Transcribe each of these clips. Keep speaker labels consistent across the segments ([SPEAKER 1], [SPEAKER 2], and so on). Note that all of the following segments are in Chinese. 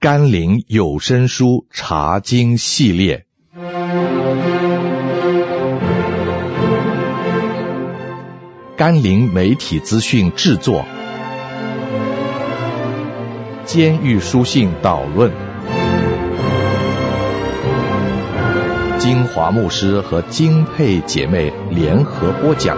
[SPEAKER 1] 甘霖有声书查经系列。甘霖媒体资讯制作，监狱书信导论，金华牧师和金佩姐妹联合播讲。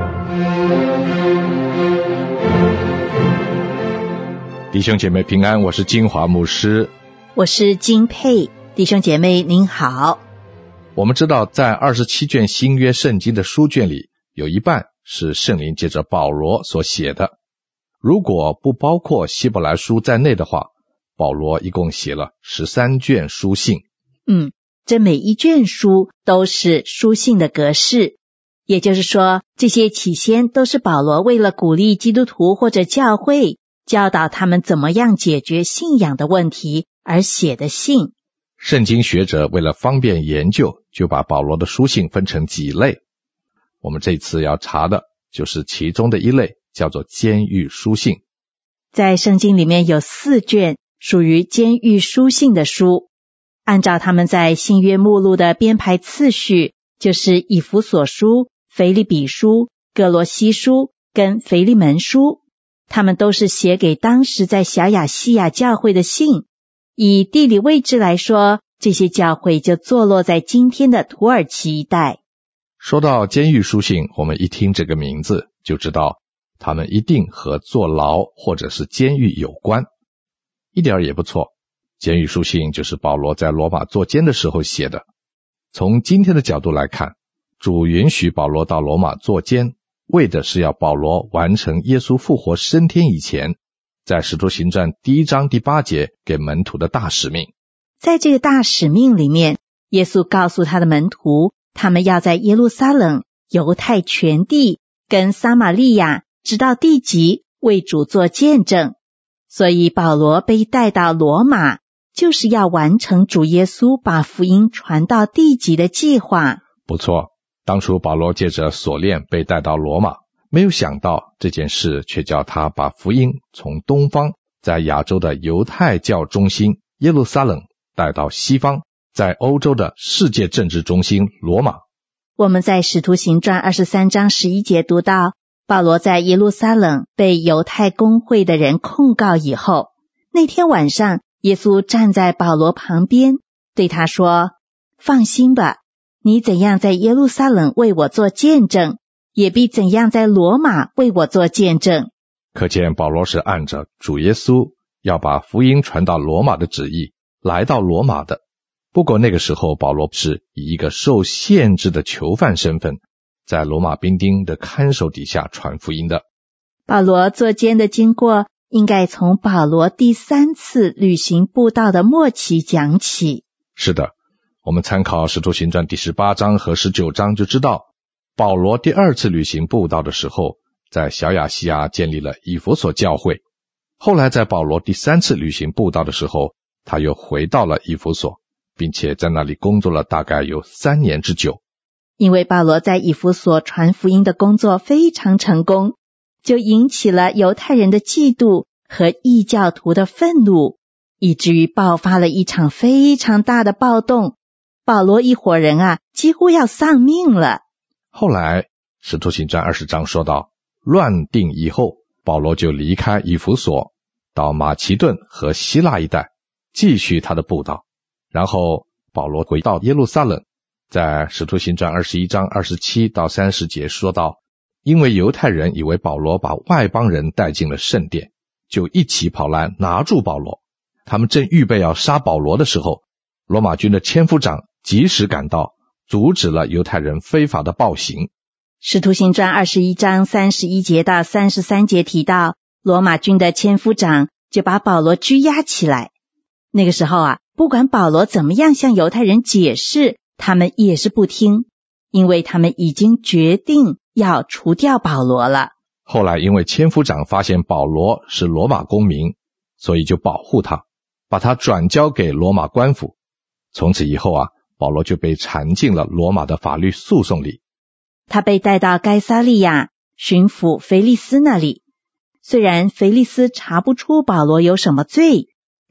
[SPEAKER 1] 弟兄姐妹平安，我是金华牧师，
[SPEAKER 2] 我是金佩。弟兄姐妹您好。
[SPEAKER 1] 我们知道在27卷新约圣经的书卷里，有一半是圣灵借着保罗所写的。如果不包括希伯来书在内的话，保罗一共写了13卷书信。
[SPEAKER 2] 这每一卷书都是书信的格式，也就是说，这些起先都是保罗为了鼓励基督徒或者教会，教导他们怎么样解决信仰的问题而写的信。
[SPEAKER 1] 圣经学者为了方便研究，就把保罗的书信分成几类。我们这次要查的就是其中的一类，叫做监狱书信。
[SPEAKER 2] 在圣经里面有4卷属于监狱书信的书，按照他们在新约目录的编排次序，就是以弗所书、腓立比书、哥罗西书跟腓利门书，他们都是写给当时在小亚细亚教会的信。以地理位置来说，这些教会就坐落在今天的土耳其一带。
[SPEAKER 1] 说到监狱书信，我们一听这个名字就知道他们一定和坐牢或者是监狱有关，一点也不错。监狱书信就是保罗在罗马坐监的时候写的。从今天的角度来看，主允许保罗到罗马坐监，为的是要保罗完成耶稣复活升天以前，在使徒行传1章第8节给门徒的大使命。
[SPEAKER 2] 在这个大使命里面，耶稣告诉他的门徒，他们要在耶路撒冷、犹太全地跟撒玛利亚直到地极为主做见证。所以保罗被带到罗马，就是要完成主耶稣把福音传到地极的计划。
[SPEAKER 1] 不错，当初保罗借着锁链被带到罗马，没有想到这件事却叫他把福音从东方在亚洲的犹太教中心耶路撒冷带到西方，在欧洲的世界政治中心罗马。
[SPEAKER 2] 我们在使徒行传23章11节读到，保罗在耶路撒冷被犹太公会的人控告以后，那天晚上耶稣站在保罗旁边，对他说，放心吧，你怎样在耶路撒冷为我做见证，也必怎样在罗马为我做见证。
[SPEAKER 1] 可见保罗是按着主耶稣要把福音传到罗马的旨意来到罗马的。不过那个时候保罗是以一个受限制的囚犯身份，在罗马兵丁的看守底下传福音的。
[SPEAKER 2] 保罗坐监的经过应该从保罗第3次旅行布道的末期讲起。
[SPEAKER 1] 是的，我们参考使徒行传第18章和19章就知道，保罗第2次旅行布道的时候，在小亚细亚建立了以弗所教会。后来在保罗第3次旅行布道的时候，他又回到了以弗所，并且在那里工作了大概有3年之久。
[SPEAKER 2] 因为保罗在以弗所传福音的工作非常成功，就引起了犹太人的嫉妒和异教徒的愤怒，以至于爆发了一场非常大的暴动。保罗一伙人几乎要丧命了。
[SPEAKER 1] 后来使徒行传20章说到，乱定以后，保罗就离开以弗所，到马其顿和希腊一带继续他的布道。然后保罗回到耶路撒冷，在使徒行传21章27到30节说到，因为犹太人以为保罗把外邦人带进了圣殿，就一起跑来拿住保罗。他们正预备要杀保罗的时候，罗马军的千夫长及时赶到，阻止了犹太人非法的暴行。
[SPEAKER 2] 使徒行传21章31节到33节提到，罗马军的千夫长就把保罗拘押起来。那个时候不管保罗怎么样向犹太人解释，他们也是不听，因为他们已经决定要除掉保罗了。
[SPEAKER 1] 后来因为千夫长发现保罗是罗马公民，所以就保护他，把他转交给罗马官府。从此以后保罗就被缠进了罗马的法律诉讼里。
[SPEAKER 2] 他被带到该撒利亚巡抚腓利斯那里。虽然腓利斯查不出保罗有什么罪，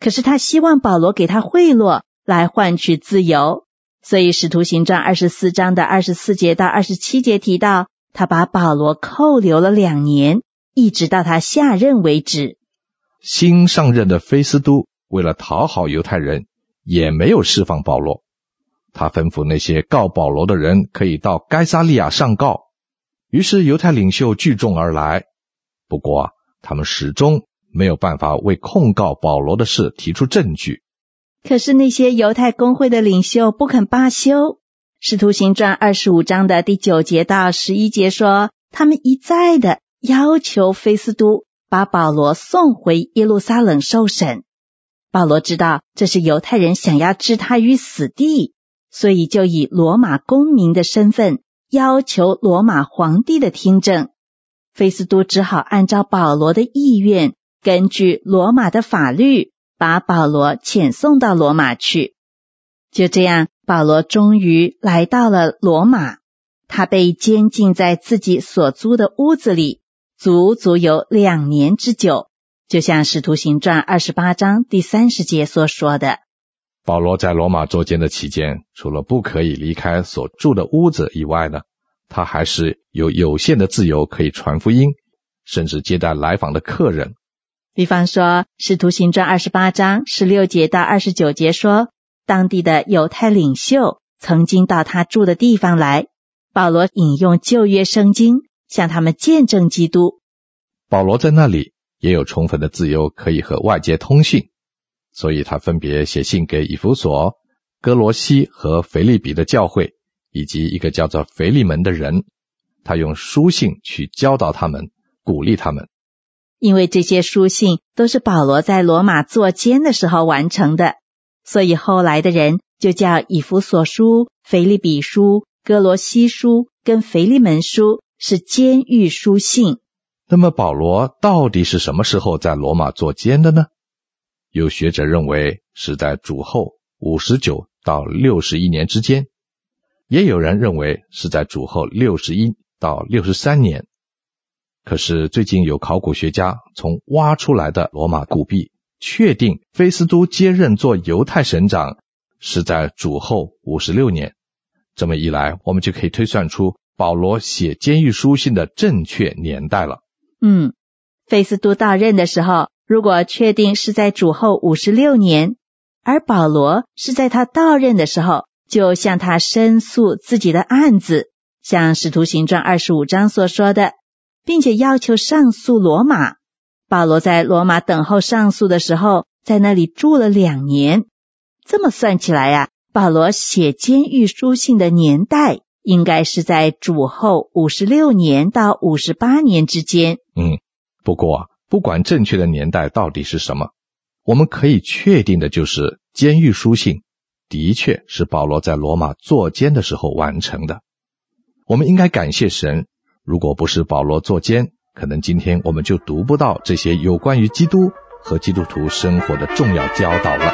[SPEAKER 2] 可是他希望保罗给他贿赂来换取自由，所以使徒行传24章的24节到27节提到，他把保罗扣留了2年，一直到他下任为止。
[SPEAKER 1] 新上任的菲斯都为了讨好犹太人，也没有释放保罗。他吩咐那些告保罗的人可以到该撒利亚上告，于是犹太领袖聚众而来。不过他们始终没有办法为控告保罗的事提出证据。
[SPEAKER 2] 可是那些犹太公会的领袖不肯罢休。使徒行传25章的第9节到11节说，他们一再的要求菲斯都把保罗送回耶路撒冷受审。保罗知道这是犹太人想要置他于死地，所以就以罗马公民的身份要求罗马皇帝的听证。菲斯都只好按照保罗的意愿，根据罗马的法律，把保罗遣送到罗马去。就这样，保罗终于来到了罗马，他被监禁在自己所租的屋子里，足足有2年之久，就像使徒行传28章第30节所说的。
[SPEAKER 1] 保罗在罗马坐监的期间，除了不可以离开所住的屋子以外呢，他还是有限的自由可以传福音，甚至接待来访的客人。
[SPEAKER 2] 比方说，使徒行传28章16节到29节说，当地的犹太领袖曾经到他住的地方来，保罗引用旧约圣经，向他们见证基督。
[SPEAKER 1] 保罗在那里也有充分的自由可以和外界通信，所以他分别写信给以弗所、哥罗西和腓立比的教会，以及一个叫做腓利门的人，他用书信去教导他们，鼓励他们。
[SPEAKER 2] 因为这些书信都是保罗在罗马坐监的时候完成的，所以后来的人就叫以弗所书、腓立比书、哥罗西书跟腓利门书是监狱书信。
[SPEAKER 1] 那么保罗到底是什么时候在罗马坐监的呢？有学者认为是在主后59到61年之间，也有人认为是在主后61到63年。可是最近有考古学家从挖出来的罗马古币确定菲斯都接任做犹太省长是在主后56年。这么一来，我们就可以推算出保罗写监狱书信的正确年代了。
[SPEAKER 2] 菲斯都到任的时候，如果确定是在主后56年，而保罗是在他到任的时候就向他申诉自己的案子，像使徒行传25章所说的，并且要求上诉罗马。保罗在罗马等候上诉的时候，在那里住了2年。这么算起来啊，保罗写监狱书信的年代应该是在主后56年到58年之间。
[SPEAKER 1] 不过不管正确的年代到底是什么，我们可以确定的就是监狱书信的确是保罗在罗马坐监的时候完成的。我们应该感谢神，如果不是保罗坐监，可能今天我们就读不到这些有关于基督和基督徒生活的重要教导了。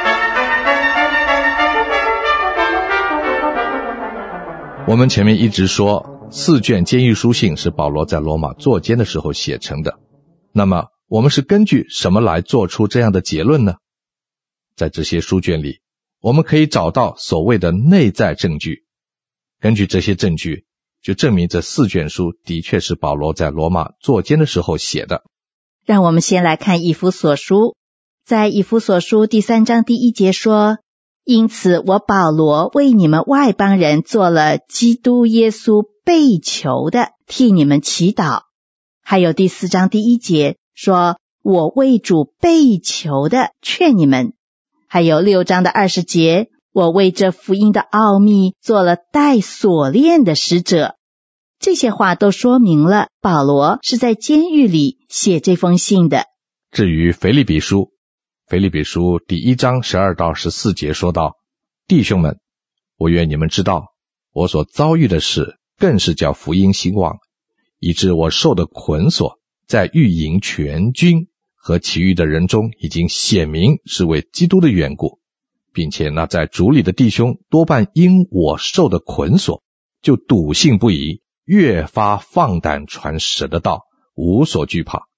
[SPEAKER 1] 我们前面一直说4卷监狱书信是保罗在罗马坐监的时候写成的，那么我们是根据什么来做出这样的结论呢？在这些书卷里，我们可以找到所谓的内在证据，根据这些证据就证明这4卷书的确是保罗在罗马坐监的时候写的。
[SPEAKER 2] 让我们先来看以弗所书，在以弗所书第3章第1节说，因此我保罗为你们外邦人做了基督耶稣被囚的，替你们祈祷。还有第4章第1节说，我为主被囚的劝你们。还有6章的20节，我为这福音的奥秘做了带锁链的使者。这些话都说明了保罗是在监狱里写这封信的。
[SPEAKER 1] 至于腓立比书第1章12到14节说道，弟兄们，我愿你们知道，我所遭遇的事更是叫福音兴旺，以致我受的捆锁在御营全军和其余的人中已经显明是为基督的缘故，并且那在主里的弟兄多半因我受的捆锁就笃信不疑，越发放胆传神的道，无所惧怕。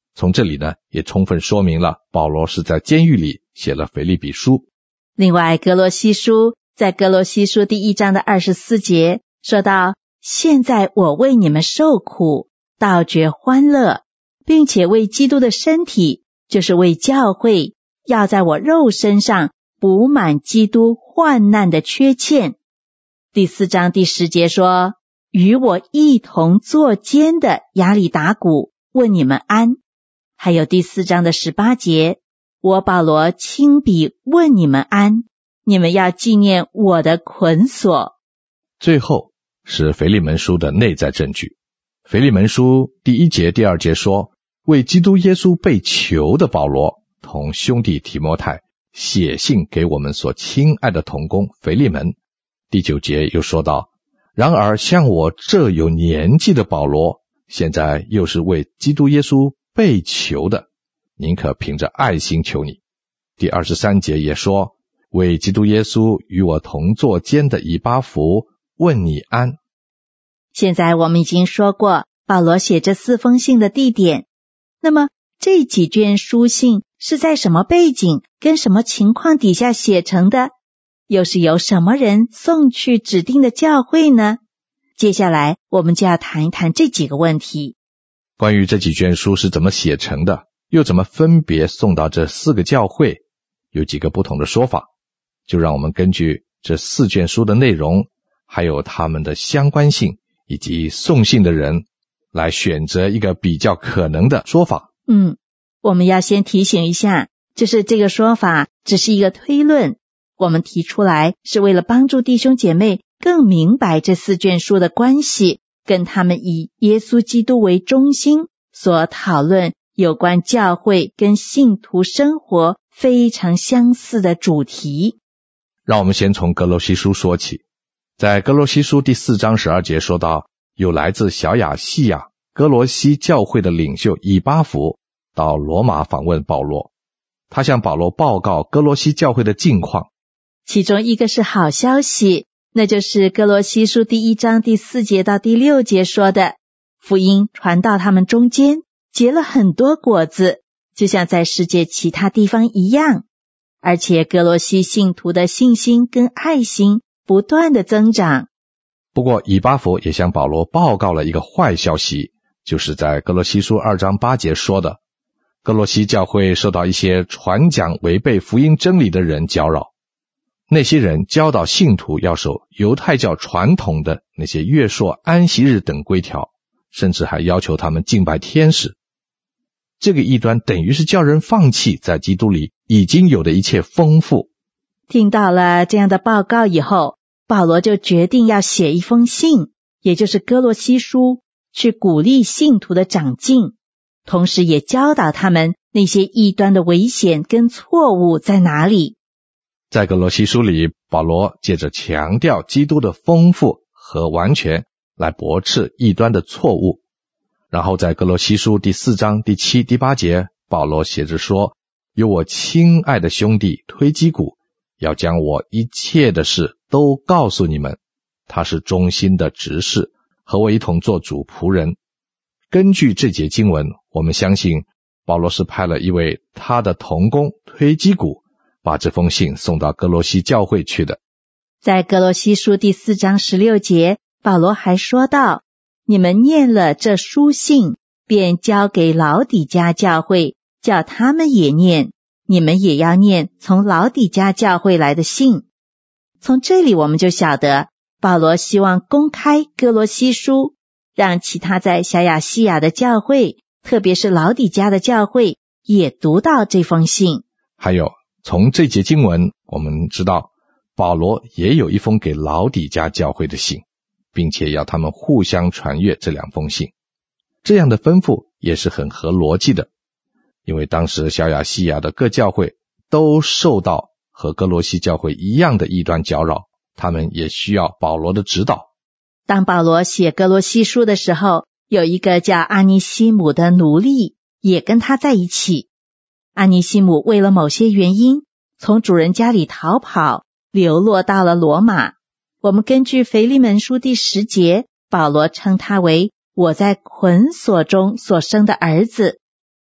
[SPEAKER 1] 从这里呢，也充分说明了保罗是在监狱里写了腓立比书。
[SPEAKER 2] 另外，歌罗西书在歌罗西书第1章的24节说到，现在我为你们受苦，倒觉欢乐，并且为基督的身体，就是为教会，要在我肉身上补满基督患难的缺欠。第4章第10节说，与我一同作监的亚里达古问你们安。还有第4章的18节，我保罗亲笔问你们安，你们要纪念我的捆锁。
[SPEAKER 1] 最后是腓利门书的内在证据。腓利门书第1节第2节说，为基督耶稣被囚的保罗同兄弟提摩太写信给我们所亲爱的同工腓利门。第9节又说到，然而像我这有年纪的保罗，现在又是为基督耶稣被囚的，宁可凭着爱心求你。第23节也说，为基督耶稣与我同作监的以巴弗问你安。
[SPEAKER 2] 现在我们已经说过保罗写这4封信的地点，那么这几卷书信是在什么背景跟什么情况底下写成的？又是由什么人送去指定的教会呢？接下来我们就要谈一谈这几个问题。
[SPEAKER 1] 关于这几卷书是怎么写成的，又怎么分别送到这4个教会，有几个不同的说法，就让我们根据这4卷书的内容，还有它们的相关性，以及送信的人，来选择一个比较可能的说法。
[SPEAKER 2] 我们要先提醒一下，就是这个说法只是一个推论，我们提出来是为了帮助弟兄姐妹更明白这4卷书的关系，跟他们以耶稣基督为中心所讨论有关教会跟信徒生活非常相似的主题。
[SPEAKER 1] 让我们先从歌罗西书说起。在歌罗西书第4章12节说到，有来自小亚细亚歌罗西教会的领袖以巴弗到罗马访问保罗，他向保罗报告歌罗西教会的近况。
[SPEAKER 2] 其中一个是好消息，那就是歌罗西书第1章第4节到第6节说的，福音传到他们中间，结了很多果子，就像在世界其他地方一样。而且歌罗西信徒的信心跟爱心不断的增长。
[SPEAKER 1] 不过以巴弗也向保罗报告了一个坏消息，就是在歌罗西书2章8节说的，歌罗西教会受到一些传讲违背福音真理的人搅扰。那些人教导信徒要守犹太教传统的那些月朔安息日等规条，甚至还要求他们敬拜天使。这个异端等于是叫人放弃在基督里已经有的一切丰富。
[SPEAKER 2] 听到了这样的报告以后，保罗就决定要写一封信，也就是歌罗西书，去鼓励信徒的长进，同时也教导他们那些异端的危险跟错误在哪里。
[SPEAKER 1] 在歌罗西书里，保罗借着强调基督的丰富和完全来驳斥异端的错误。然后在歌罗西书第4章第7、第8节，保罗写着说，有我亲爱的兄弟推基古，要将我一切的事都告诉你们，他是忠心的执事，和我一同做主仆人。根据这节经文，我们相信保罗是派了一位他的同工推基古，把这封信送到歌罗西教会去的。
[SPEAKER 2] 在歌罗西书第4章16节，保罗还说到，你们念了这书信，便交给老底嘉教会，叫他们也念，你们也要念从老底嘉教会来的信。从这里我们就晓得，保罗希望公开歌罗西书，让其他在小亚细亚的教会，特别是老底嘉的教会，也读到这封信。
[SPEAKER 1] 还有从这节经文我们知道，保罗也有一封给老底嘉教会的信，并且要他们互相传阅这2封信。这样的吩咐也是很合逻辑的，因为当时小亚细亚的各教会都受到和歌罗西教会一样的异端搅扰，他们也需要保罗的指导。
[SPEAKER 2] 当保罗写歌罗西书的时候，有一个叫阿尼西姆的奴隶也跟他在一起。阿尼西姆为了某些原因，从主人家里逃跑，流落到了罗马。我们根据腓利门书第10节，保罗称他为我在捆锁中所生的儿子。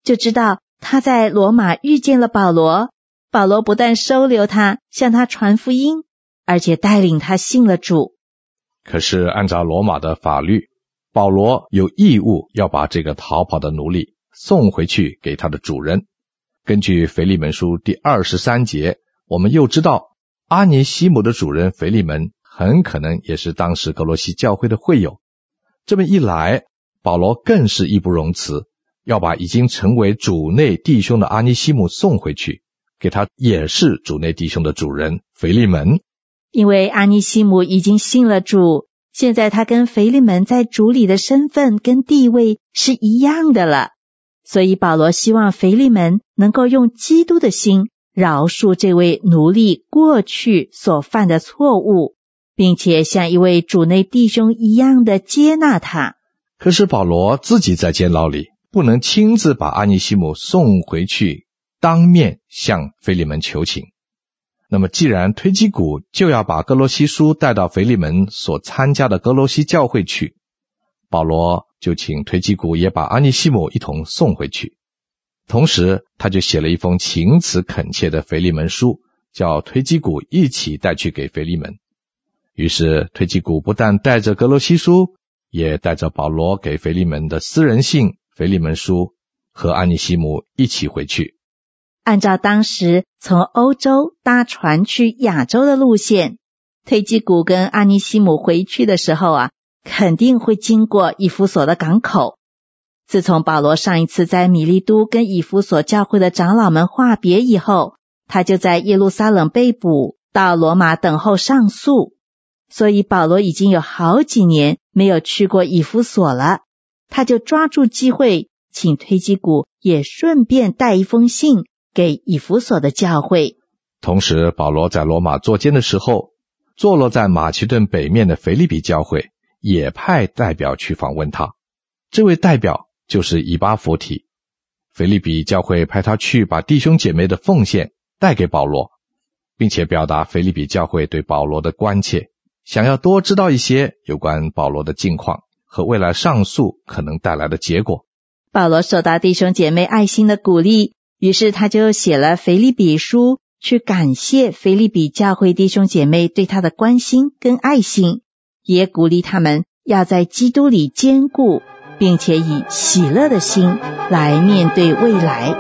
[SPEAKER 2] 就知道他在罗马遇见了保罗。保罗不但收留他，向他传福音，而且带领他信了主。
[SPEAKER 1] 可是按照罗马的法律，保罗有义务要把这个逃跑的奴隶送回去给他的主人。根据腓利门书第23节，我们又知道阿尼西姆的主人腓利门很可能也是当时哥罗西教会的会友。这么一来，保罗更是义不容辞，要把已经成为主内弟兄的阿尼西姆送回去，给他也是主内弟兄的主人腓利门。
[SPEAKER 2] 因为阿尼西姆已经信了主，现在他跟腓利门在主里的身份跟地位是一样的了，所以保罗希望腓利门能够用基督的心饶恕这位奴隶过去所犯的错误，并且像一位主内弟兄一样的接纳他。
[SPEAKER 1] 可是保罗自己在监牢里，不能亲自把阿尼西姆送回去，当面向腓利门求情。那么既然推基古就要把哥罗西书带到腓利门所参加的哥罗西教会去，保罗就请推基古也把阿尼西姆一同送回去。同时他就写了一封情辞恳切的腓利门书，叫推基古一起带去给腓利门。于是推基古不但带着哥罗西书，也带着保罗给腓利门的私人信腓利门书和阿尼西姆一起回去。
[SPEAKER 2] 按照当时从欧洲搭船去亚洲的路线，推基古跟阿尼西姆回去的时候肯定会经过以弗所的港口。自从保罗上一次在米利都跟以弗所教会的长老们话别以后，他就在耶路撒冷被捕，到罗马等候上诉。所以保罗已经有好几年没有去过以弗所了，他就抓住机会，请推基古也顺便带一封信给以弗所的教会。
[SPEAKER 1] 同时保罗在罗马坐监的时候，坐落在马其顿北面的腓利比教会也派代表去访问他。这位代表就是以巴弗提。腓利比教会派他去把弟兄姐妹的奉献带给保罗，并且表达腓利比教会对保罗的关切，想要多知道一些有关保罗的近况和未来上诉可能带来的结果。
[SPEAKER 2] 保罗受到弟兄姐妹爱心的鼓励，于是他就写了腓利比书，去感谢腓利比教会弟兄姐妹对他的关心跟爱心，也鼓励他们要在基督里坚固，并且以喜乐的心来面对未来。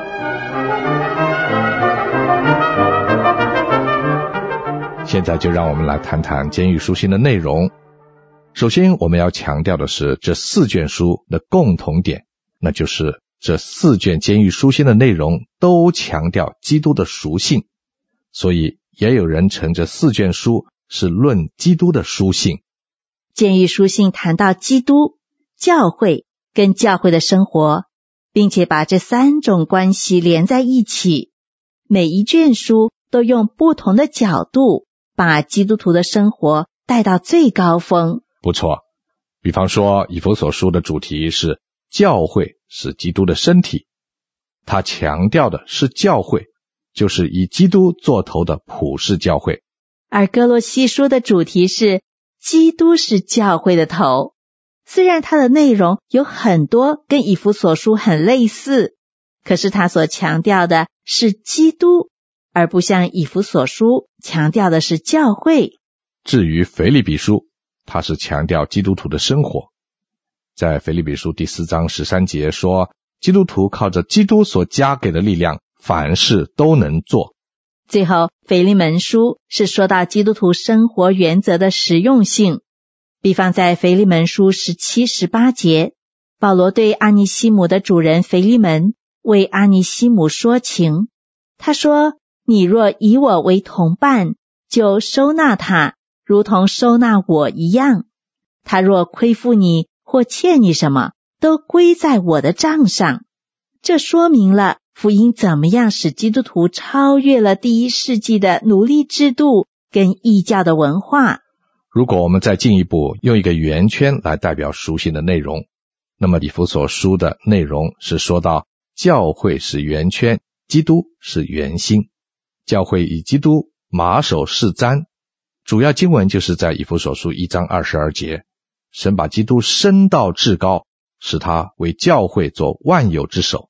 [SPEAKER 1] 现在就让我们来谈谈监狱书信的内容。首先我们要强调的是这4卷书的共同点，那就是这4卷监狱书信的内容都强调基督的属性，所以也有人称这4卷书是论基督的书信。
[SPEAKER 2] 监狱书信谈到基督、教会跟教会的生活，并且把这3种关系连在一起。每一卷书都用不同的角度把基督徒的生活带到最高峰。
[SPEAKER 1] 不错，比方说以弗所书的主题是教会是基督的身体，他强调的是教会，就是以基督做头的普世教会。
[SPEAKER 2] 而哥罗西书的主题是基督是教会的头，虽然它的内容有很多跟以弗所书很类似，可是他所强调的是基督，而不像以弗所书强调的是教会。
[SPEAKER 1] 至于腓利比书，它是强调基督徒的生活。在腓利比书第4章13节说，基督徒靠着基督所加给的力量，凡事都能做。
[SPEAKER 2] 最后腓利门书是说到基督徒生活原则的实用性。比方在腓利门书17、18节，保罗对阿尼西姆的主人腓利门为阿尼西姆说情，他说，你若以我为同伴，就收纳他，如同收纳我一样。他若亏负你或欠你什么，都归在我的账上。这说明了福音怎么样使基督徒超越了第1世纪的奴隶制度跟异教的文化。
[SPEAKER 1] 如果我们再进一步用一个圆圈来代表书信的内容，那么以弗所书的内容是说到教会是圆圈，基督是圆心，教会以基督马首是瞻。主要经文就是在以弗所书1章22节，神把基督升到至高，使他为教会做万有之首。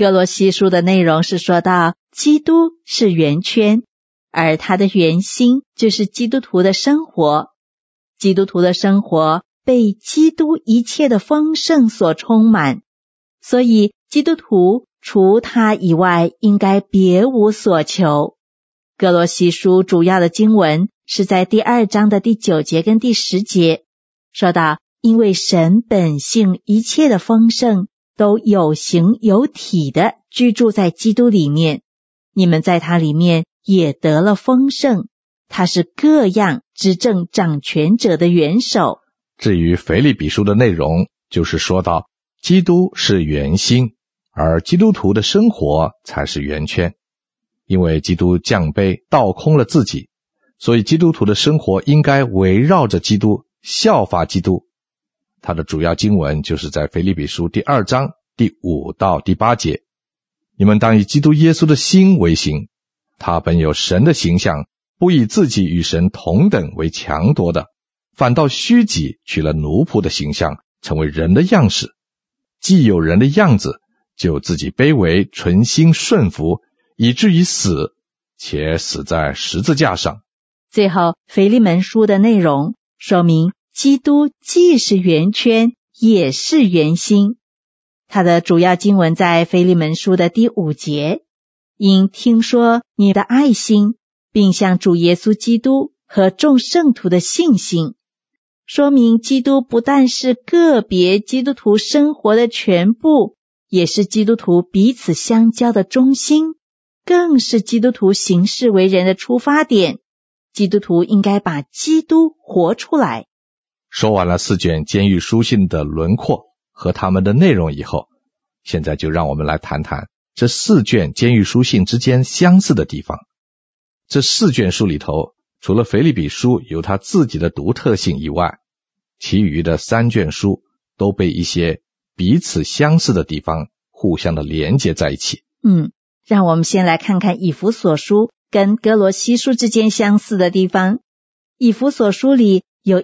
[SPEAKER 2] 哥罗西书的内容是说到基督是圆圈，而它的圆心就是基督徒的生活。基督徒的生活被基督一切的丰盛所充满，所以基督徒除他以外应该别无所求。哥罗西书主要的经文是在第2章的第9节跟第10节，说到因为神本性一切的丰盛都有形有体的居住在基督里面，你们在他里面也得了丰盛，他是各样执政掌权者的元首。
[SPEAKER 1] 至于腓立比书的内容，就是说到基督是圆心，而基督徒的生活才是圆圈。因为基督降卑倒空了自己，所以基督徒的生活应该围绕着基督，效法基督。它的主要经文就是在腓立比书第2章第5到第8节。你们当以基督耶稣的心为形，他本有神的形象，不以自己与神同等为强夺的，反倒虚己，取了奴仆的形象，成为人的样式。既有人的样子，就自己卑微，存心顺服，以至于死，且死在十字架上。
[SPEAKER 2] 最后腓利门书的内容说明基督既是圆圈也是圆心。它的主要经文在腓利门书的第5节，因听说你的爱心，并向主耶稣基督和众圣徒的信心，说明基督不但是个别基督徒生活的全部，也是基督徒彼此相交的中心，更是基督徒行事为人的出发点。基督徒应该把基督活出来。
[SPEAKER 1] 说完了4卷监狱书信的轮廓和他们的内容以后，现在就让我们来谈谈这4卷监狱书信之间相似的地方。这4卷书里头，除了腓立比书有它自己的独特性以外，其余的3卷书都被一些彼此相似的地方互相的连接在一起。
[SPEAKER 2] 让我们先来看看以弗所书跟哥罗西书之间相似的地方。以弗所书里有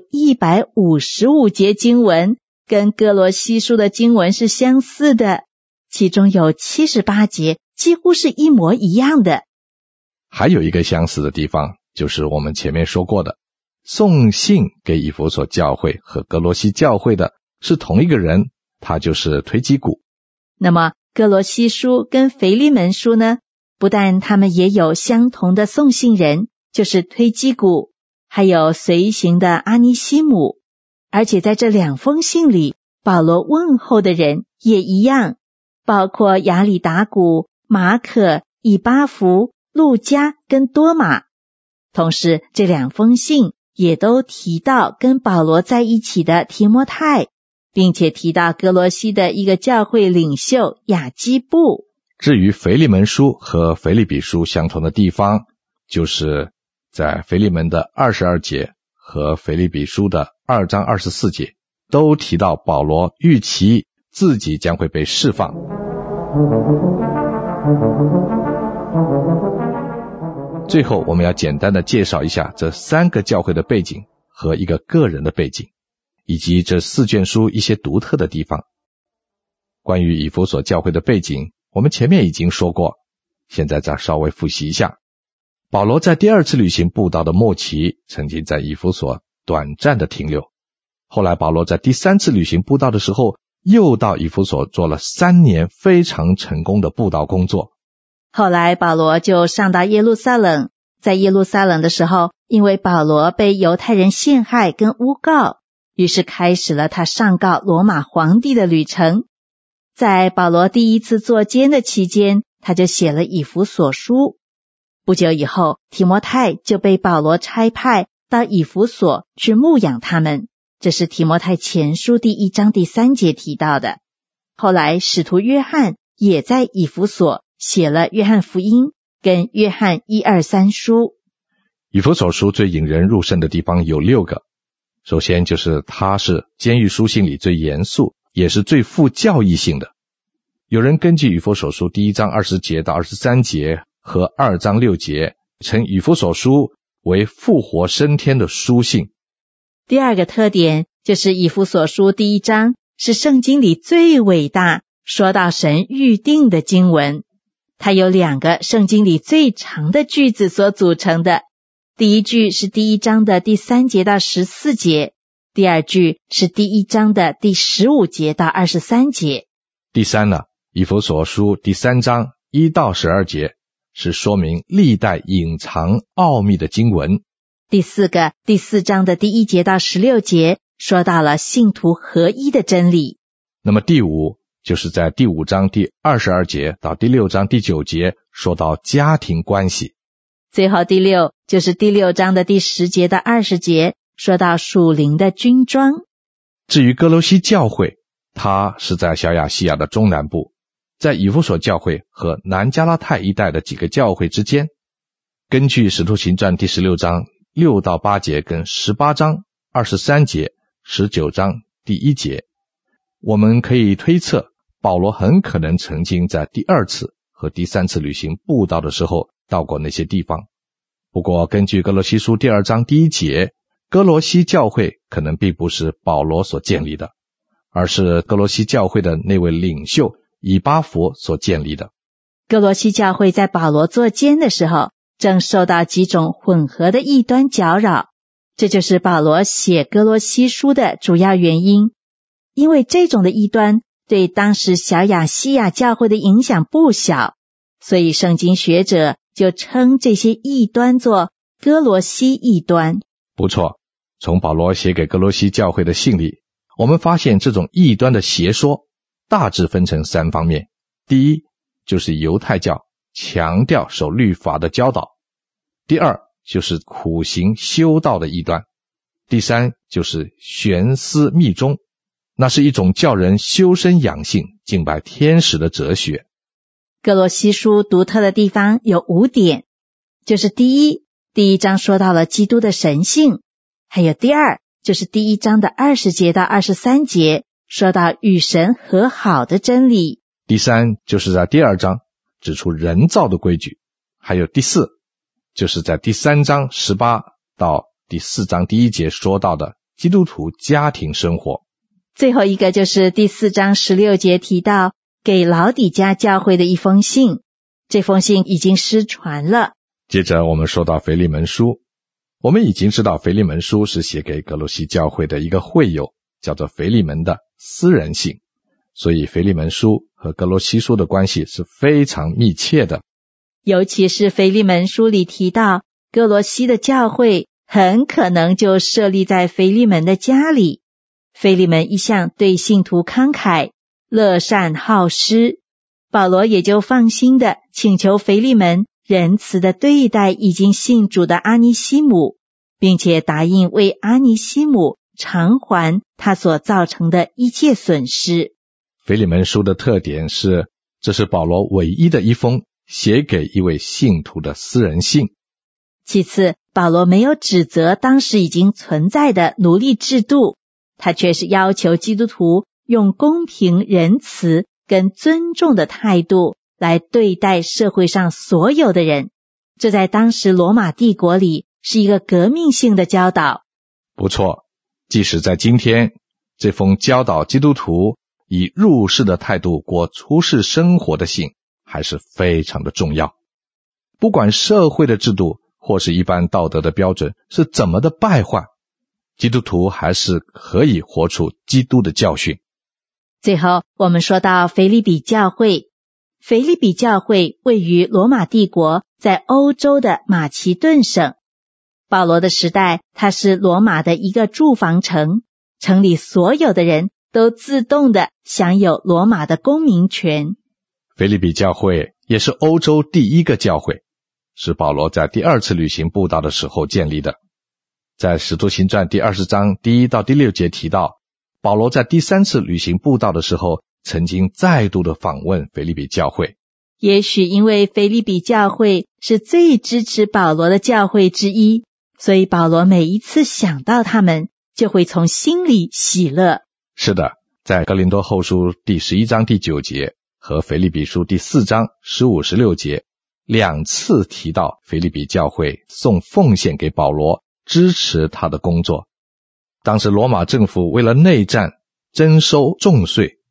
[SPEAKER 2] 155节经文跟哥罗西书的经文是相似的，其中有78节几乎是一模一样的。
[SPEAKER 1] 还有一个相似的地方，就是我们前面说过的，送信给以弗所教会和哥罗西教会的是同一个人，他就是推基古。
[SPEAKER 2] 那么哥罗西书跟腓利门书呢，不但他们也有相同的送信人，就是推基古，还有随行的阿尼西姆，而且在这2封信里，保罗问候的人也一样，包括亚里达古、马可、以巴弗、路加跟多马。同时这2封信也都提到跟保罗在一起的提摩太，并且提到哥罗西的一个教会领袖亚基布。
[SPEAKER 1] 至于腓利门书和腓立比书相同的地方，就是在腓利门的22节和腓立比书的2章24节都提到保罗预期自己将会被释放。最后我们要简单的介绍一下这3个教会的背景和一个个人的背景，以及这4卷书一些独特的地方。关于以弗所教会的背景，我们前面已经说过，现在再稍微复习一下。保罗在第2次旅行布道的末期，曾经在以弗所短暂的停留。后来保罗在第3次旅行布道的时候，又到以弗所做了3年非常成功的布道工作。
[SPEAKER 2] 后来保罗就上到耶路撒冷，在耶路撒冷的时候，因为保罗被犹太人陷害跟诬告，于是开始了他上告罗马皇帝的旅程。在保罗第1次坐监的期间，他就写了以弗所书。不久以后，提摩太就被保罗差派到以弗所去牧养他们，这是提摩太前书第1章第3节提到的。后来使徒约翰也在以弗所写了约翰福音跟约翰1、2、3书。
[SPEAKER 1] 以弗所书最引人入胜的地方有6个。首先就是它是监狱书信里最严肃也是最富教义性的。有人根据以弗所书第1章20节到23节和2章6节称以弗所书为复活升天的书信。
[SPEAKER 2] 第2个特点就是以弗所书第1章是圣经里最伟大说到神预定的经文，它由2个圣经里最长的句子所组成的。第一句是第1章的第3节到14节，第2句是第1章的第15节到23节。
[SPEAKER 1] 第三呢，以弗所书第3章1到12节是说明历代隐藏奥秘的经文。
[SPEAKER 2] 第4个，第4章的第1节到16节说到了信徒合一的真理。
[SPEAKER 1] 那么第5就是在第5章第22节到第6章第9节说到家庭关系。
[SPEAKER 2] 最后第6就是第6章的第10节到20节说到属灵的军装。
[SPEAKER 1] 至于哥罗西教会，它是在小亚细亚的中南部，在以弗所教会和南加拉太一带的几个教会之间。根据使徒行传第16章6到8节跟18章23节19章第1节，我们可以推测保罗很可能曾经在第2次和第3次旅行布道的时候到过那些地方。不过根据哥罗西书第2章第1节，哥罗西教会可能并不是保罗所建立的，而是哥罗西教会的那位领袖以巴弗所建立的。
[SPEAKER 2] 哥罗西教会在保罗作监的时候，正受到几种混合的异端搅扰，这就是保罗写哥罗西书的主要原因。因为这种的异端对当时小亚细亚教会的影响不小，所以圣经学者就称这些异端作哥罗西异端。
[SPEAKER 1] 不错，从保罗写给哥罗西教会的信里，我们发现这种异端的邪说大致分成3方面。第一，就是犹太教强调守律法的教导；第二，就是苦行修道的异端；第三，就是玄思密宗，那是一种叫人修身养性敬拜天使的哲学。
[SPEAKER 2] 哥罗西书独特的地方有5点，就是第一章说到了基督的神性，还有第2就是第1章的20节到23节说到与神和好的真理。
[SPEAKER 1] 第3就是在第2章指出人造的规矩，还有第4就是在第3章18到第4章第1节说到的基督徒家庭生活。
[SPEAKER 2] 最后一个就是第4章16节提到给老底嘉教会的一封信，这封信已经失传了。
[SPEAKER 1] 接着我们说到腓利门书，我们已经知道腓利门书是写给哥罗西教会的一个会友叫做腓利门的私人信，所以腓利门书和哥罗西书的关系是非常密切的。
[SPEAKER 2] 尤其是腓利门书里提到哥罗西的教会很可能就设立在腓利门的家里。腓利门一向对信徒慷慨，乐善好施，保罗也就放心的请求腓利门仁慈的对待已经信主的阿尼西姆，并且答应为阿尼西姆偿还他所造成的一切损失。
[SPEAKER 1] 腓利门书的特点是，这是保罗唯一的一封写给一位信徒的私人信。
[SPEAKER 2] 其次，保罗没有指责当时已经存在的奴隶制度，他却是要求基督徒用公平、仁慈跟尊重的态度来对待社会上所有的人。这在当时罗马帝国里是一个革命性的教导。
[SPEAKER 1] 不错，即使在今天，这封教导基督徒以入世的态度过出世生活的信还是非常的重要。不管社会的制度或是一般道德的标准是怎么的败坏，基督徒还是可以活出基督的教训。
[SPEAKER 2] 最后我们说到腓立比教会。腓立比教会位于罗马帝国在欧洲的马其顿省。保罗的时代，它是罗马的一个住房城，城里所有的人都自动的享有罗马的公民权。
[SPEAKER 1] 腓立比教会也是欧洲第一个教会，是保罗在第2次旅行布道的时候建立的。在使徒行传第20章第1到第6节提到，保罗在第3次旅行布道的时候曾经再度的访问腓立比教会。
[SPEAKER 2] 也许因为腓立比教会是最支持保罗的教会之一，所以保罗每一次想到他们就会从心里喜乐。
[SPEAKER 1] 是的，在哥林多后书第11章第9节和腓立比书第4章15、16节2次提到腓立比教会送奉献给保罗，支持他的工作。当时罗马政府为了内战征收重税，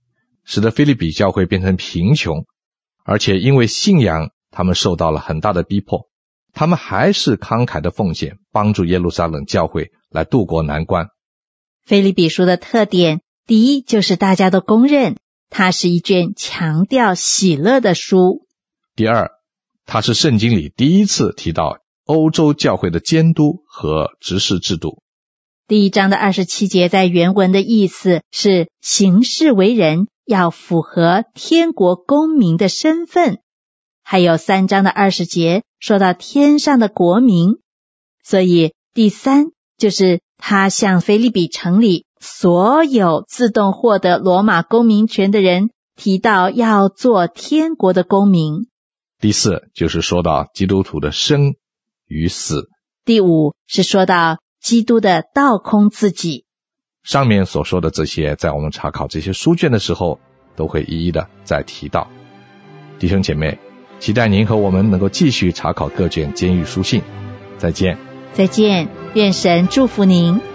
[SPEAKER 1] 使得腓立比教会变成贫穷，而且因为信仰他们受到了很大的逼迫，他们还是慷慨的奉献，帮助耶路撒冷教会来渡过难关。
[SPEAKER 2] 腓立比书的特点，第一就是大家都公认它是一卷强调喜乐的书。
[SPEAKER 1] 第二，它是圣经里第一次提到欧洲教会的监督和执事制度。
[SPEAKER 2] 第1章的27节在原文的意思是行事为人要符合天国公民的身份，还有3章的20节说到天上的国民，所以第3就是他向腓立比城里所有自动获得罗马公民权的人提到要做天国的公民。
[SPEAKER 1] 第4就是说到基督徒的生与死。
[SPEAKER 2] 第5是说到基督的倒空自己。
[SPEAKER 1] 上面所说的这些，在我们查考这些书卷的时候都会一一的再提到。弟兄姐妹，期待您和我们能够继续查考各卷监狱书信。再见。
[SPEAKER 2] 再见，愿神祝福您。